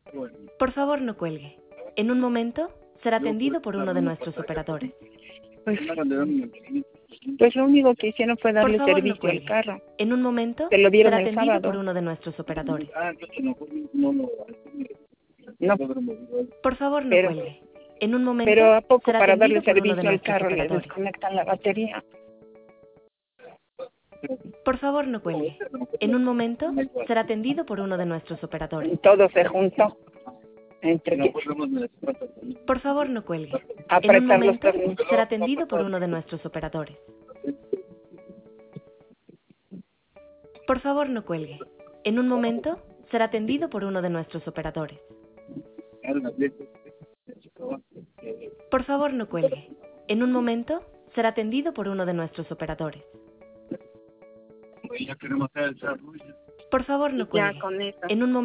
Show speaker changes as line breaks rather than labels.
Por favor, no cuelgue. En un momento será atendido por uno de nuestros operadores.
Pues, pues lo único que hicieron fue
Por
darle
favor, no
servicio al
cuelgue.
carro.
En un momento
Se lo dieron
será
el
atendido por
sábado.
uno de nuestros operadores.
No,
Por favor, no
pero,
cuelgue. En un momento
pero ¿a poco
será
para darle
atendido por uno de
servicio al
nuestros
carro le
operadores.
desconectan la batería?
Por favor, no cuelgue. En un momento será atendido por uno de nuestros operadores.
Todo se juntó. Entre que
Por favor, no cuelgue. En un
apretar los
momento
tornillos.
será atendido por uno de nuestros operadores. Por favor, no cuelgue. En un momento será atendido por uno de nuestros operadores. Por favor, no cuelgue. En un momento será atendido por uno de nuestros operadores. Por favor, no
Ya
cuelgue.
con eso.
En un momento